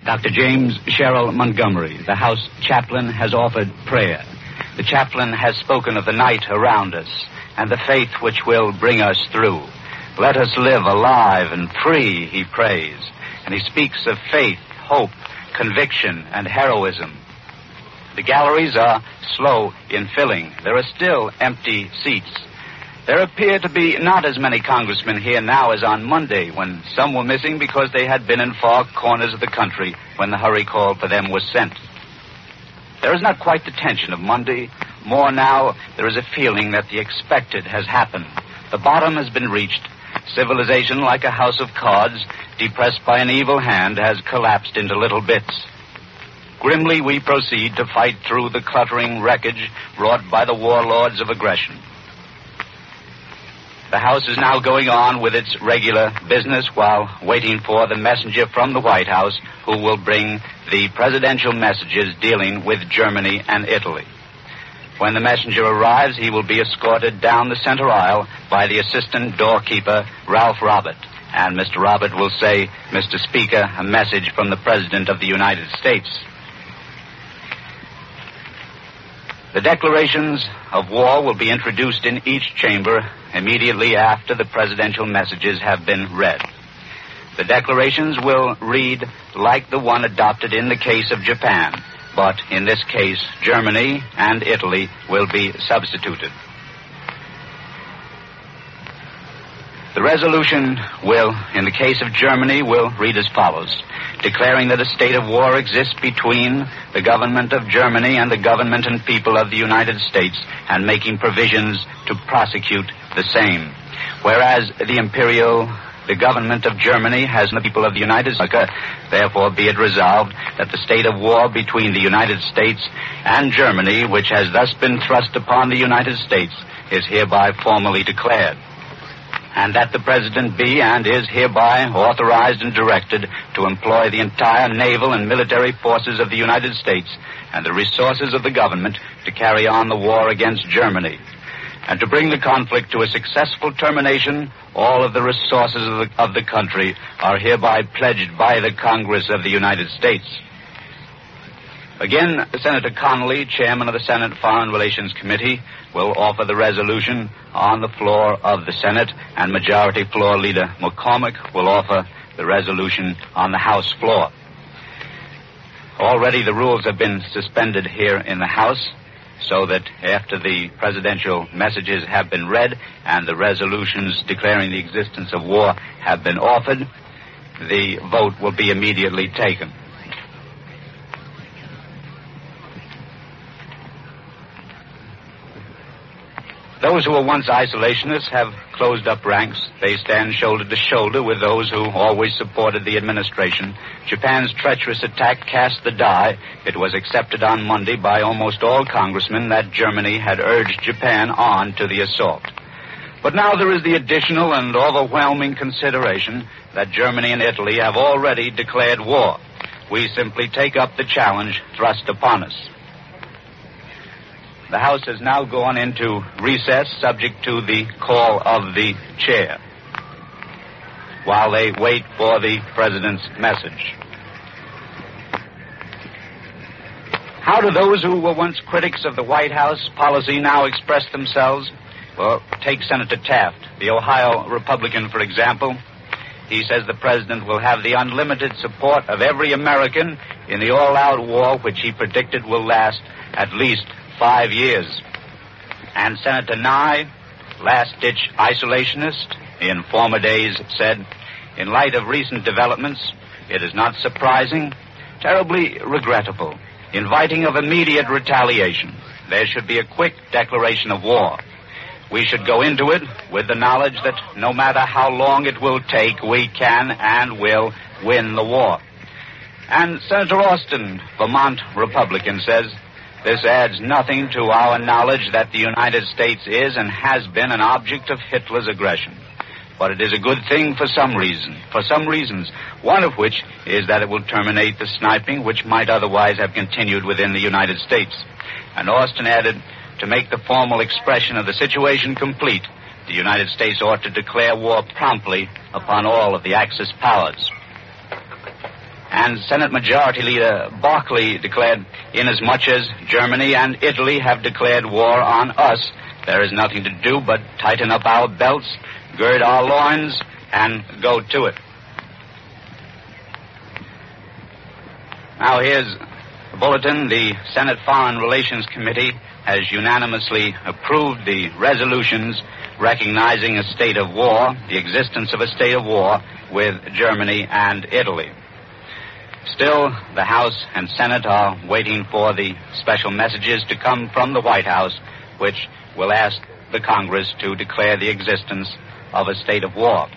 Dr. James Sherrill Montgomery, the House chaplain, has offered prayer. The chaplain has spoken of the night around us and the faith which will bring us through. Let us live alive and free, he prays. And he speaks of faith, hope, conviction, and heroism. The galleries are slow in filling. There are still empty seats. There appear to be not as many congressmen here now as on Monday, when some were missing because they had been in far corners of the country when the hurry call for them was sent. There is not quite the tension of Monday. More now, there is a feeling that the expected has happened. The bottom has been reached. Civilization, like a house of cards, depressed by an evil hand, has collapsed into little bits. Grimly, we proceed to fight through the cluttering wreckage wrought by the warlords of aggression. The House is now going on with its regular business while waiting for the messenger from the White House who will bring the presidential messages dealing with Germany and Italy. When the messenger arrives, he will be escorted down the center aisle by the assistant doorkeeper, Ralph Robert. And Mr. Robert will say, "Mr. Speaker, a message from the President of the United States." The declarations of war will be introduced in each chamber immediately after the presidential messages have been read. The declarations will read like the one adopted in the case of Japan, but in this case, Germany and Italy will be substituted. The resolution will, in the case of Germany, will read as follows: declaring that a state of war exists between the government of Germany and the government and people of the United States, and making provisions to prosecute the same. Whereas the government of Germany has the people of the United States, therefore be it resolved that the state of war between the United States and Germany, which has thus been thrust upon the United States, is hereby formally declared. And that the President be and is hereby authorized and directed to employ the entire naval and military forces of the United States and the resources of the government to carry on the war against Germany. And to bring the conflict to a successful termination, all of the resources of the country are hereby pledged by the Congress of the United States. Again, Senator Connolly, chairman of the Senate Foreign Relations Committee, will offer the resolution on the floor of the Senate, and Majority Floor Leader McCormick will offer the resolution on the House floor. Already the rules have been suspended here in the House, so that after the presidential messages have been read and the resolutions declaring the existence of war have been offered, the vote will be immediately taken. Those who were once isolationists have closed up ranks. They stand shoulder to shoulder with those who always supported the administration. Japan's treacherous attack cast the die. It was accepted on Monday by almost all congressmen that Germany had urged Japan on to the assault. But now there is the additional and overwhelming consideration that Germany and Italy have already declared war. We simply take up the challenge thrust upon us. The House has now gone into recess, subject to the call of the chair, while they wait for the President's message. How do those who were once critics of the White House policy now express themselves? Well, take Senator Taft, the Ohio Republican, for example. He says the President will have the unlimited support of every American in the all-out war which he predicted will last at least 5 years. And Senator Nye, last-ditch isolationist, in former days said, in light of recent developments, it is not surprising, terribly regrettable, inviting of immediate retaliation. There should be a quick declaration of war. We should go into it with the knowledge that no matter how long it will take, we can and will win the war. And Senator Austin, Vermont Republican, says, this adds nothing to our knowledge that the United States is and has been an object of Hitler's aggression. But it is a good thing for some reasons, one of which is that it will terminate the sniping which might otherwise have continued within the United States. And Austin added, to make the formal expression of the situation complete, the United States ought to declare war promptly upon all of the Axis powers. And Senate Majority Leader Barkley declared, inasmuch as Germany and Italy have declared war on us, there is nothing to do but tighten up our belts, gird our loins, and go to it. Now here's the bulletin. The Senate Foreign Relations Committee has unanimously approved the resolutions recognizing a state of war, the existence of a state of war with Germany and Italy. Still, the House and Senate are waiting for the special messages to come from the White House, which will ask the Congress to declare the existence of a state of war.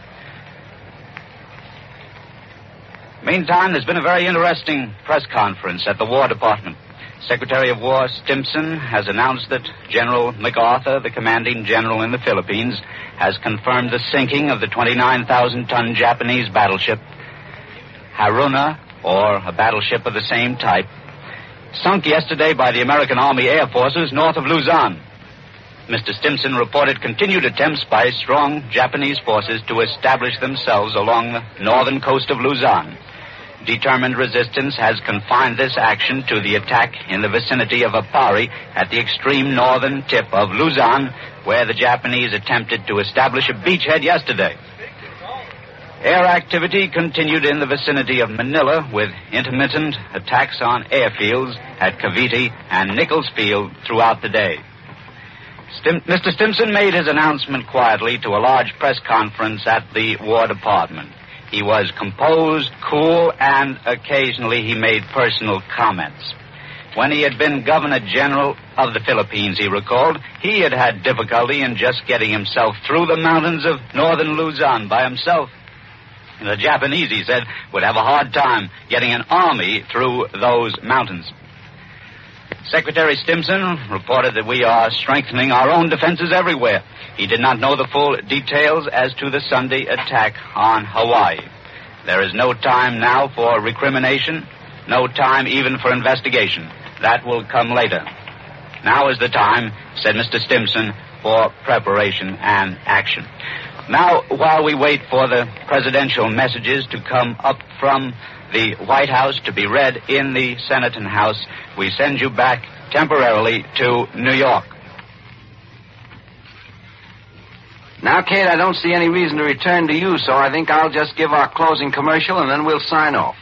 Meantime, there's been a very interesting press conference at the War Department. Secretary of War Stimson has announced that General MacArthur, the commanding general in the Philippines, has confirmed the sinking of the 29,000-ton Japanese battleship Haruna, or a battleship of the same type, sunk yesterday by the American Army Air Forces north of Luzon. Mr. Stimson reported continued attempts by strong Japanese forces to establish themselves along the northern coast of Luzon. Determined resistance has confined this action to the attack in the vicinity of Apari at the extreme northern tip of Luzon, where the Japanese attempted to establish a beachhead yesterday. Air activity continued in the vicinity of Manila with intermittent attacks on airfields at Cavite and Nichols Field throughout the day. Mr. Stimson made his announcement quietly to a large press conference at the War Department. He was composed, cool, and occasionally he made personal comments. When he had been Governor General of the Philippines, he recalled, he had had difficulty in just getting himself through the mountains of northern Luzon by himself. The Japanese, he said, would have a hard time getting an army through those mountains. Secretary Stimson reported that we are strengthening our own defenses everywhere. He did not know the full details as to the Sunday attack on Hawaii. There is no time now for recrimination, no time even for investigation. That will come later. Now is the time, said Mr. Stimson, for preparation and action. Now, while we wait for the presidential messages to come up from the White House to be read in the Senate and House, we send you back temporarily to New York. Now, Kate, I don't see any reason to return to you, so I think I'll just give our closing commercial and then we'll sign off.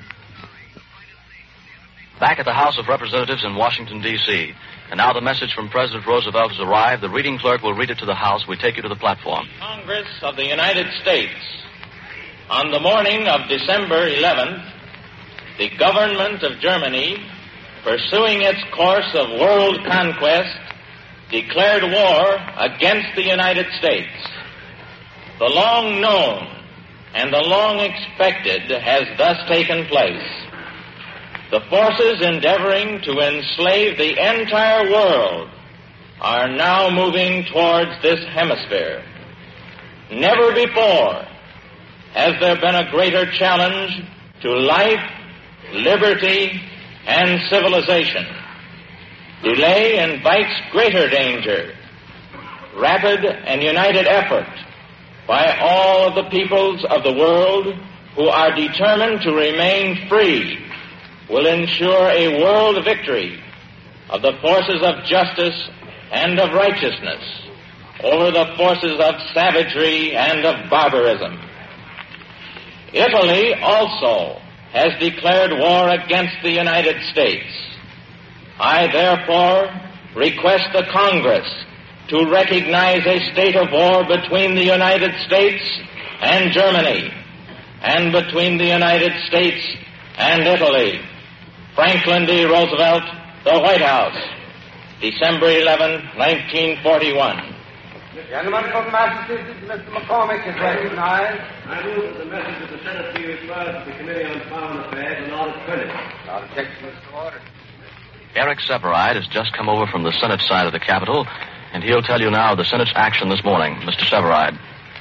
Back at the House of Representatives in Washington, D.C. And now the message from President Roosevelt has arrived. The reading clerk will read it to the House. We take you to the platform. Congress of the United States. On the morning of December 11th, the government of Germany, pursuing its course of world conquest, declared war against the United States. The long known and the long expected has thus taken place. The forces endeavoring to enslave the entire world are now moving towards this hemisphere. Never before has there been a greater challenge to life, liberty, and civilization. Delay invites greater danger. Rapid and united effort by all of the peoples of the world who are determined to remain free will ensure a world victory of the forces of justice and of righteousness over the forces of savagery and of barbarism. Italy also has declared war against the United States. I therefore request the Congress to recognize a state of war between the United States and Germany, and between the United States and Italy. Franklin D. Roosevelt, the White House, December 11, 1941. Gentleman from Massachusetts, Mr. McCormick is recognized. I move that the message of the Senate be referred to the Committee on Foreign Affairs and ordered printed. Objection is ordered. Eric Severide has just come over from the Senate side of the Capitol, and he'll tell you now the Senate's action this morning. Mr. Severide.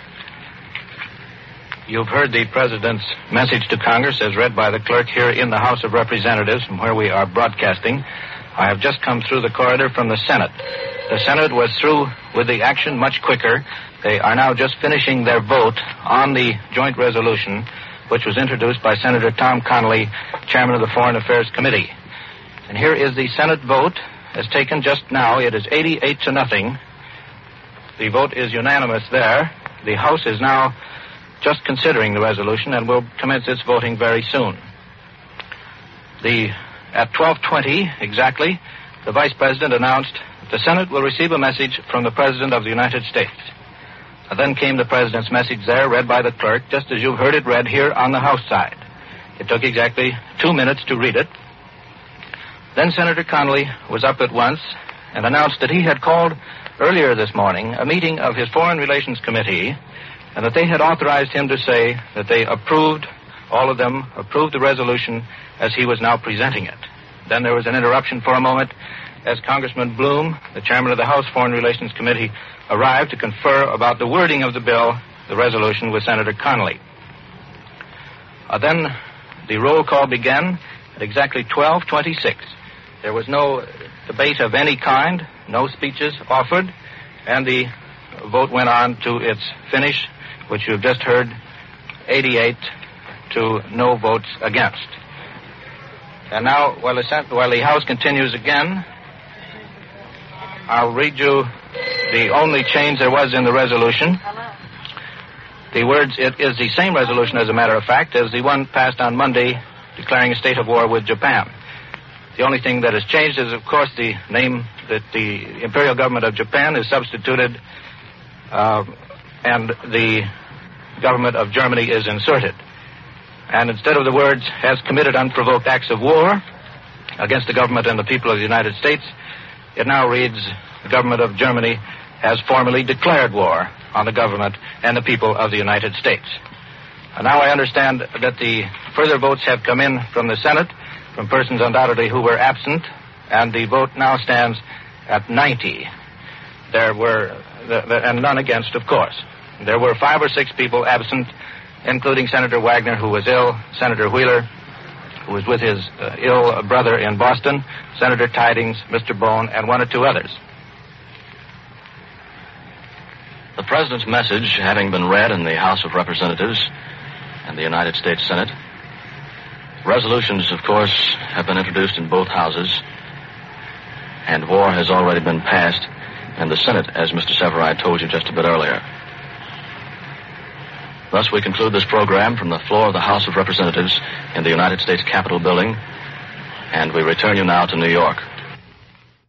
You've heard the President's message to Congress as read by the clerk here in the House of Representatives from where we are broadcasting. I have just come through the corridor from the Senate. The Senate was through with the action much quicker. They are now just finishing their vote on the joint resolution which was introduced by Senator Tom Connally, chairman of the Foreign Affairs Committee. And here is the Senate vote as taken just now. It is 88-0. The vote is unanimous there. The House is now just considering the resolution and will commence its voting very soon. At 12:20 exactly, the Vice President announced that the Senate will receive a message from the President of the United States. Then came the President's message there, read by the clerk, just as you've heard it read here on the House side. It took exactly 2 minutes to read it. Then Senator Connally was up at once and announced that he had called earlier this morning a meeting of his Foreign Relations Committee and that they had authorized him to say that they approved, all of them approved the resolution as he was now presenting it. Then there was an interruption for a moment as Congressman Bloom, the chairman of the House Foreign Relations Committee, arrived to confer about the wording of the bill, the resolution, with Senator Connally. Then the roll call began at exactly 12:26. There was no debate of any kind, no speeches offered, and the vote went on to its finish, which you've just heard, 88 to no votes against. And now, while the House continues again, I'll read you the only change there was in the resolution. The words, it is the same resolution, as a matter of fact, as the one passed on Monday declaring a state of war with Japan. The only thing that has changed is, of course, the name that the Imperial Government of Japan is substituted, and the Government of Germany is inserted. And instead of the words, has committed unprovoked acts of war against the government and the people of the United States, it now reads, the Government of Germany has formally declared war on the government and the people of the United States. And now I understand that the further votes have come in from the Senate, from persons undoubtedly who were absent, and the vote now stands at 90. And none against, of course. There were 5 or 6 people absent, including Senator Wagner, who was ill, Senator Wheeler, who was with his ill brother in Boston, Senator Tidings, Mr. Bone, and 1 or 2 others. The President's message having been read in the House of Representatives and the United States Senate, resolutions, of course, have been introduced in both houses, and war has already been passed in the Senate, as Mr. Severide told you just a bit earlier. Thus, we conclude this program from the floor of the House of Representatives in the United States Capitol building, and we return you now to New York.